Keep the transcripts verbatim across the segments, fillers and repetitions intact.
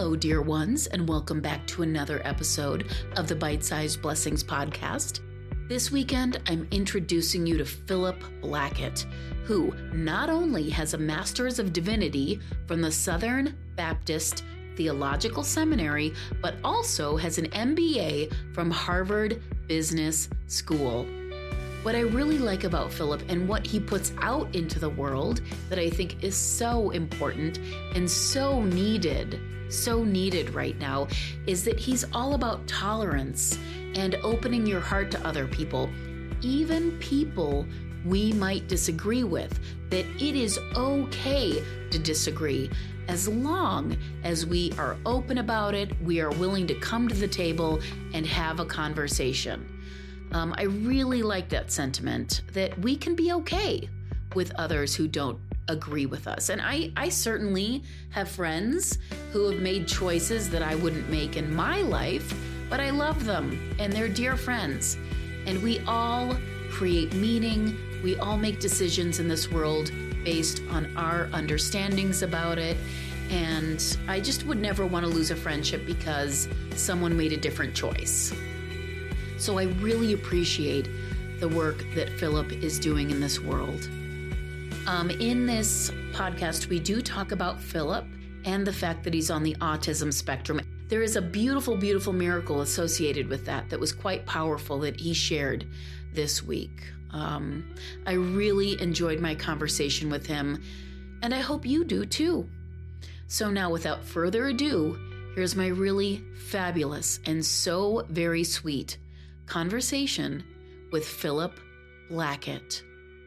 Hello, dear ones, and welcome back to another episode of the Bite-Sized Blessings podcast. This weekend, I'm introducing you to Philip Blackett, who not only has a Master's of Divinity from the Southern Baptist Theological Seminary, but also has an M B A from Harvard Business School. What I really like about Philip and what he puts out into the world that I think is so important and so needed, so needed right now, is that he's all about tolerance and opening your heart to other people, even people we might disagree with, that it is okay to disagree as long as we are open about it, we are willing to come to the table and have a conversation. Um, I really like that sentiment that we can be okay with others who don't agree with us. And I, I certainly have friends who have made choices that I wouldn't make in my life, but I love them and they're dear friends. And we all create meaning. We all make decisions in this world based on our understandings about it. And I just would never want to lose a friendship because someone made a different choice. So I really appreciate the work that Philip is doing in this world. Um, in this podcast, we do talk about Philip and the fact that he's on the autism spectrum. There is a beautiful, beautiful miracle associated with that that was quite powerful that he shared this week. Um, I really enjoyed my conversation with him, and I hope you do too. So now, without further ado, here's my really fabulous and so very sweet conversation with Philip Blackett.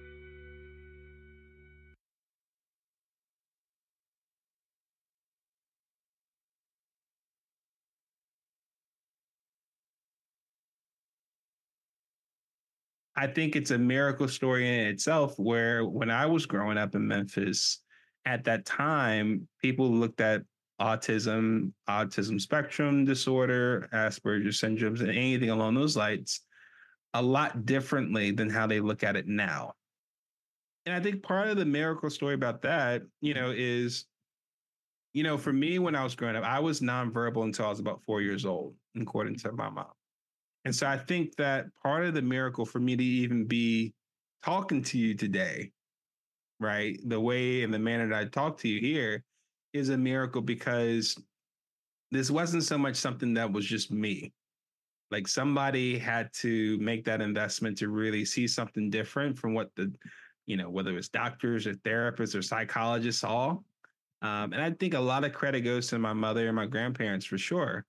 I think it's a miracle story in itself where when I was growing up in Memphis, at that time, people looked at autism, autism spectrum disorder, Asperger's syndromes, and anything along those lines a lot differently than how they look at it now. And I think part of the miracle story about that, you know, is, you know, for me, when I was growing up, I was nonverbal until I was about four years old, according to my mom. And so I think that part of the miracle for me to even be talking to you today, right, the way and the manner that I talk to you here is a miracle because this wasn't so much something that was just me. Like somebody had to make that investment to really see something different from what the, you know, whether it's doctors or therapists or psychologists saw. Um, and I think a lot of credit goes to my mother and my grandparents for sure.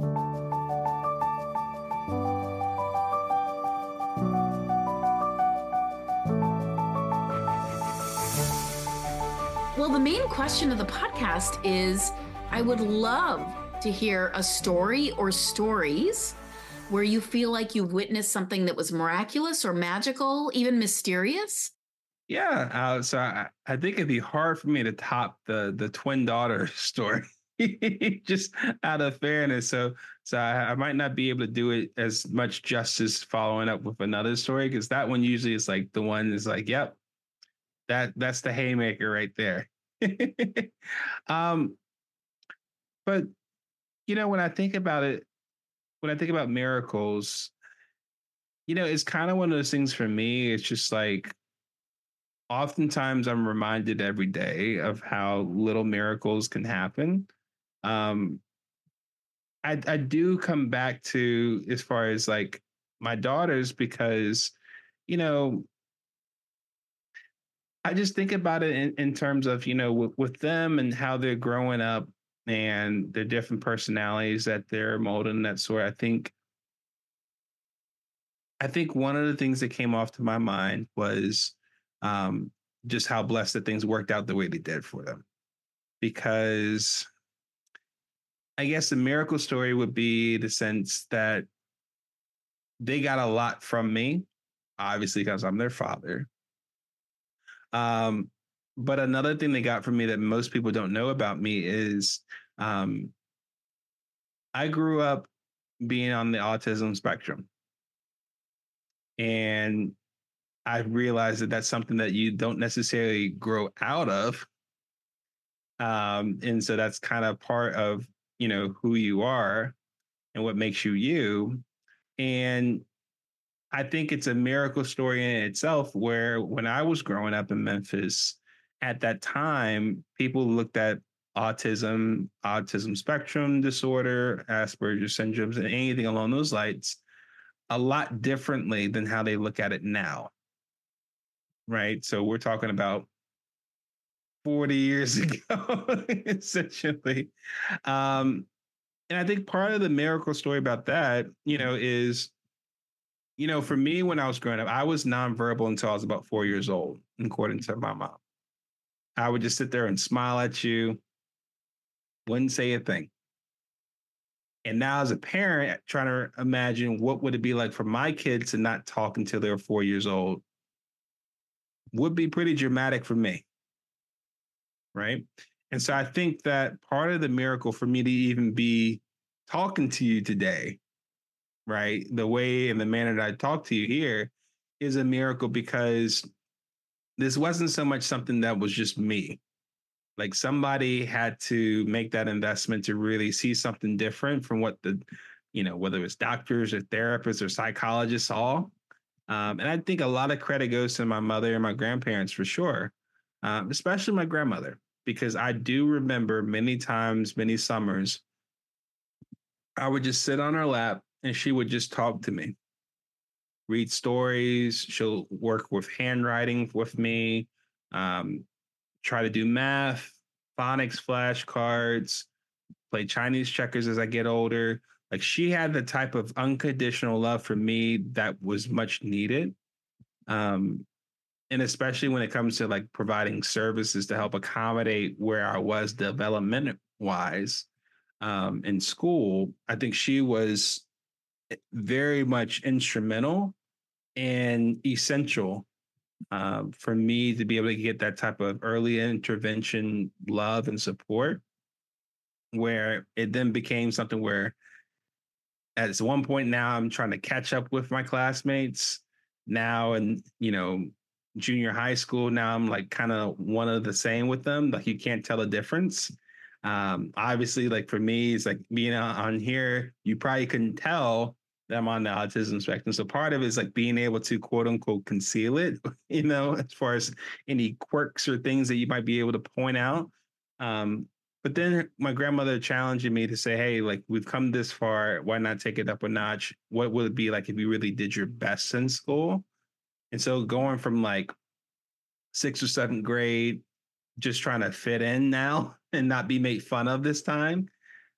Well, the main question of the podcast is, I would love to hear a story or stories where you feel like you've witnessed something that was miraculous or magical, even mysterious. Yeah, uh, so I, I think it'd be hard for me to top the the twin daughter story, just out of fairness. So, so I, I might not be able to do it as much justice following up with another story because that one usually is like the one is like, yep, that that's the haymaker right there. um, but you know, when I think about it, when I think about miracles, you know, it's kind of one of those things for me. It's just like, oftentimes I'm reminded every day of how little miracles can happen. Um, I, I do come back to as far as like my daughters because, you know, I just think about it in, in terms of, you know, with, with them and how they're growing up and the different personalities that they're molding and that sort. I think I think one of the things that came off to my mind was um, just how blessed that things worked out the way they did for them. Because I guess the miracle story would be the sense that they got a lot from me, obviously, because I'm their father. Um, but another thing they got from me that most people don't know about me is um, I grew up being on the autism spectrum. And I realized that that's something that you don't necessarily grow out of. Um, and so that's kind of part of you know, who you are and what makes you you. And I think it's a miracle story in itself where when I was growing up in Memphis, at that time, people looked at autism, autism spectrum disorder, Asperger's syndromes, and anything along those lines a lot differently than how they look at it now. Right. So we're talking about forty years ago, essentially. Um, and I think part of the miracle story about that, you know, is you know, for me, when I was growing up, I was nonverbal until I was about four years old, according to my mom. I would just sit there and smile at you, wouldn't say a thing. And now, as a parent, trying to imagine what would it be like for my kids to not talk until they were four years old would be pretty dramatic for me, right? And so I think that part of the miracle for me to even be talking to you today, right, the way and the manner that I talk to you here is a miracle because this wasn't so much something that was just me. Like somebody had to make that investment to really see something different from what the, you know, whether it's doctors or therapists or psychologists saw. Um, and I think a lot of credit goes to my mother and my grandparents for sure, um, especially my grandmother, because I do remember many times, many summers, I would just sit on her lap and she would just talk to me, read stories. She'll work with handwriting with me, um, try to do math, phonics flashcards, play Chinese checkers as I get older. Like she had the type of unconditional love for me that was much needed. Um, and especially when it comes to like providing services to help accommodate where I was development wise um, in school, I think she was very much instrumental and essential um, for me to be able to get that type of early intervention love and support, where it then became something where at one point now I'm trying to catch up with my classmates now and, you know, junior high school. Now I'm like kind of one of the same with them. Like you can't tell a difference. Um, obviously, like for me, it's like being on here, you probably couldn't tell that I'm on the autism spectrum. So part of it is like being able to quote unquote conceal it, you know, as far as any quirks or things that you might be able to point out. Um, but then my grandmother challenging me to say, hey, like we've come this far. Why not take it up a notch? What would it be like if you really did your best in school? And so going from like sixth or seventh grade, just trying to fit in now and not be made fun of this time,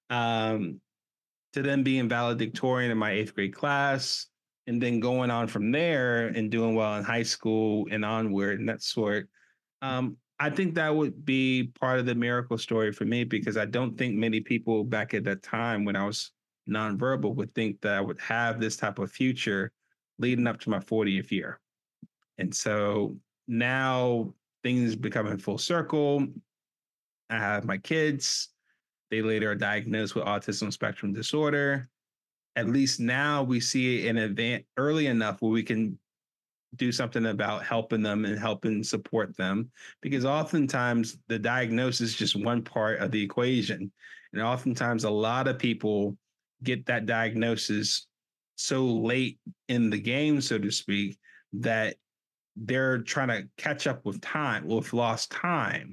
um, to then being valedictorian in my eighth grade class, and then going on from there and doing well in high school and onward and that sort. Um, I think that would be part of the miracle story for me because I don't think many people back at that time when I was nonverbal would think that I would have this type of future leading up to my fortieth year. And so now things becoming full circle. I have my kids. They later are diagnosed with autism spectrum disorder. At least now we see it in advance early enough where we can do something about helping them and helping support them, because oftentimes the diagnosis is just one part of the equation. And oftentimes a lot of people get that diagnosis so late in the game, so to speak, that they're trying to catch up with time, with lost time.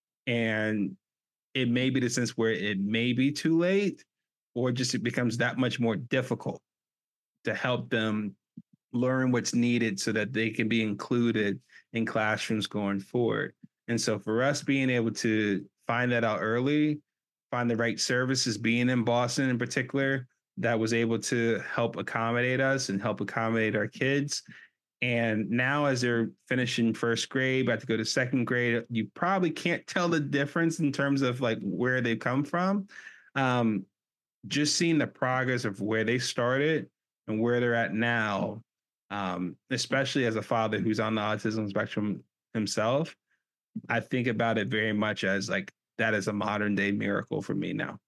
And it may be the sense where it may be too late, or just it becomes that much more difficult to help them learn what's needed so that they can be included in classrooms going forward. And so for us being able to find that out early, find the right services, being in Boston in particular, that was able to help accommodate us and help accommodate our kids. And now as they're finishing first grade, about to go to second grade, you probably can't tell the difference in terms of like where they come from. Um, just seeing the progress of where they started and where they're at now, um, especially as a father who's on the autism spectrum himself, I think about it very much as like that is a modern day miracle for me now.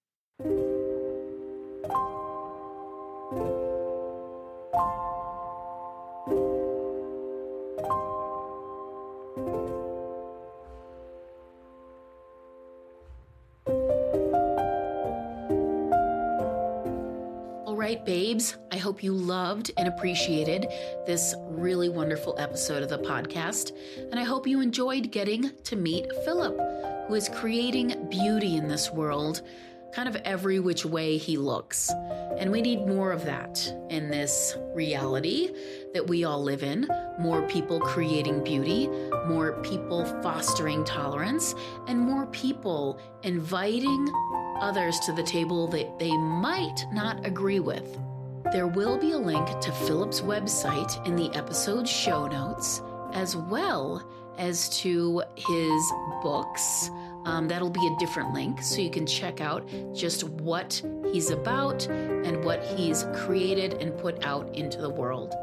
right, babes, I hope you loved and appreciated this really wonderful episode of the podcast. And I hope you enjoyed getting to meet Philip, who is creating beauty in this world, kind of every which way he looks. And we need more of that in this reality that we all live in. More people creating beauty, more people fostering tolerance, and more people inviting others to the table that they might not agree with. There will be a link to Philip's website in the episode show notes, as well as to his books. Um, that'll be a different link, so you can check out just what he's about and what he's created and put out into the world.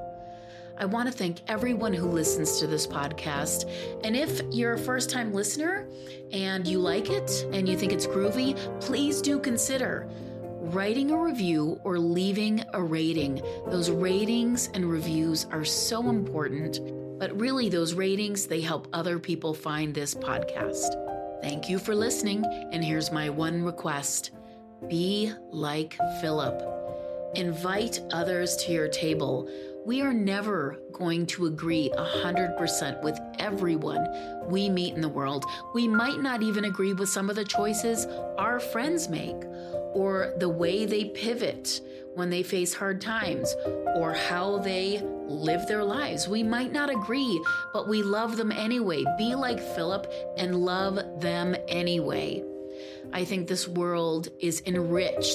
I want to thank everyone who listens to this podcast. And if you're a first-time listener and you like it and you think it's groovy, please do consider writing a review or leaving a rating. Those ratings and reviews are so important, but really those ratings, they help other people find this podcast. Thank you for listening, and here's my one request. Be like Philip. Invite others to your table. We are never going to agree one hundred percent with everyone we meet in the world. We might not even agree with some of the choices our friends make, or the way they pivot when they face hard times, or how they live their lives. We might not agree, but we love them anyway. Be like Philip and love them anyway. I think this world is enriched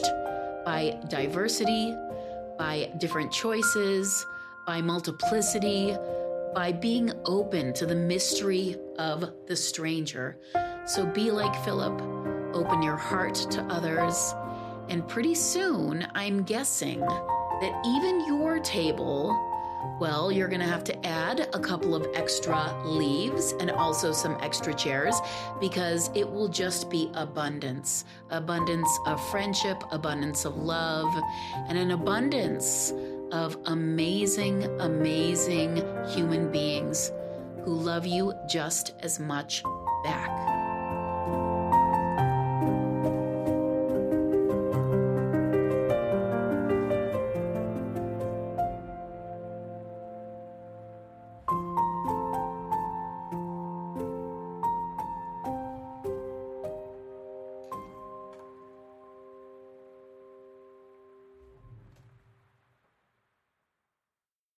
by diversity, by different choices, by multiplicity, by being open to the mystery of the stranger. So be like Philip, open your heart to others, and pretty soon, I'm guessing that even your table, well, you're going to have to add a couple of extra leaves and also some extra chairs, because it will just be abundance. Abundance of friendship, abundance of love, and an abundance of amazing, amazing human beings who love you just as much back.